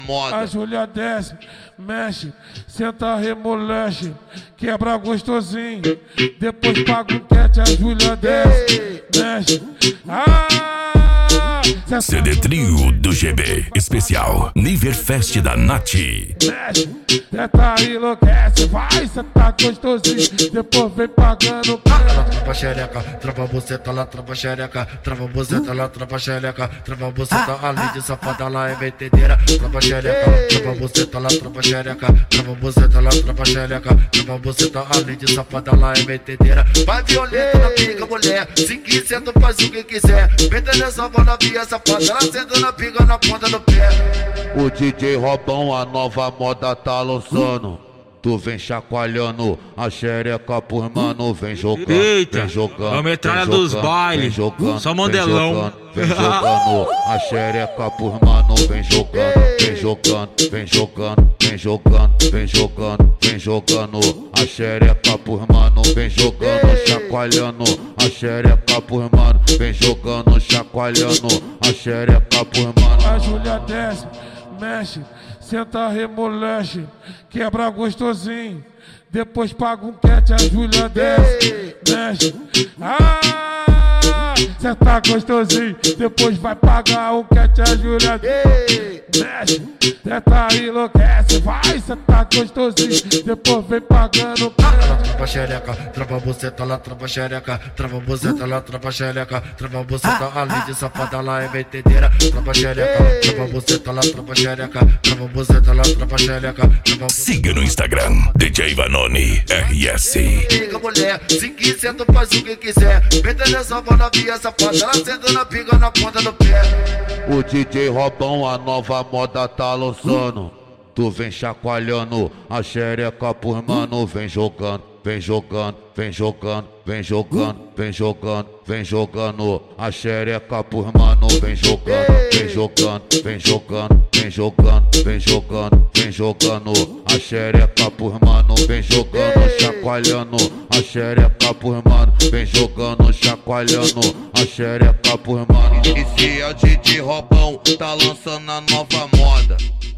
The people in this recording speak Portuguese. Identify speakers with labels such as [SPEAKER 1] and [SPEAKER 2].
[SPEAKER 1] moda.
[SPEAKER 2] A Júlia desce, mexe, senta, remolexe, quebra gostosinho, depois paga um cat. A Júlia desce, mexe,
[SPEAKER 3] CD Trio do GB, especial Niverfest da Nath.
[SPEAKER 2] mexe, tenta enlouquece, vai, cê tá gostosinho, depois vem pagando.
[SPEAKER 4] Trava xereca, trava buceta, lá trava xereca, trava buceta, lá trava xereca, trava buceta, além de safada, lá é metedeira. Trava xereca, trava buceta, lá trava xereca, trava buceta, lá trava xereca, trava buceta, além de safada, lá é metedeira. Vai violenta na pica, mulher, se quiser tu faz o que quiser. Meta nessa bola via safada, ela senta na pica na ponta do pé.
[SPEAKER 1] O DJ Robão, a nova moda tá lançando. Tu vem chacoalhando a xereca por mano, vem jogando,
[SPEAKER 5] Eita,
[SPEAKER 1] vem jogando.
[SPEAKER 5] a metralha dos bailes, só mandelão.
[SPEAKER 1] Vem jogando a xereca por mano, vem jogando, vem jogando, vem jogando, vem jogando, vem jogando, vem jogando a xereca por mano, vem jogando, chacoalhando a xereca por mano, vem jogando, chacoalhando a xereca por mano.
[SPEAKER 2] A Júlia desce, mexe, senta, remolexe, quebra gostosinho, depois paga um cat. A Júlia desce, mexe, cê tá gostosinho, depois vai pagar um cat. A Júlia desce, mexe, tenta enlouquece, vai, cê tá gostosinho, depois vem pagando.
[SPEAKER 4] Trava xereca, trava buceta, lá trava xereca, trava buceta, lá trava xereca, trava buceta, além de safada, lá é metedeira. Trava xereca, trava buceta, lá trava xereca, trava buceta, lá trava xereca, trava buceta.
[SPEAKER 3] Siga no Instagram, DJ Vanoni RS.
[SPEAKER 4] Pica, mulher, se quiser tu faz o que quiser. Meta nessa bola via safada, ela senta na pica na ponta do pé.
[SPEAKER 1] O DJ Robão, a nova moda tá lançando. Tu vem chacoalhando a xereca por mano, vem jogando, vem jogando, vem jogando, vem jogando, vem jogando, vem jogando a xereca por mano, vem jogando, vem jogando, vem jogando, vem jogando, vem jogando, vem jogando a xereca por mano, vem jogando, chacoalhando a xereca por mano, vem jogando, chacoalhando a xereca por mano. Esse é o DJ Robão, tá lançando a nova moda.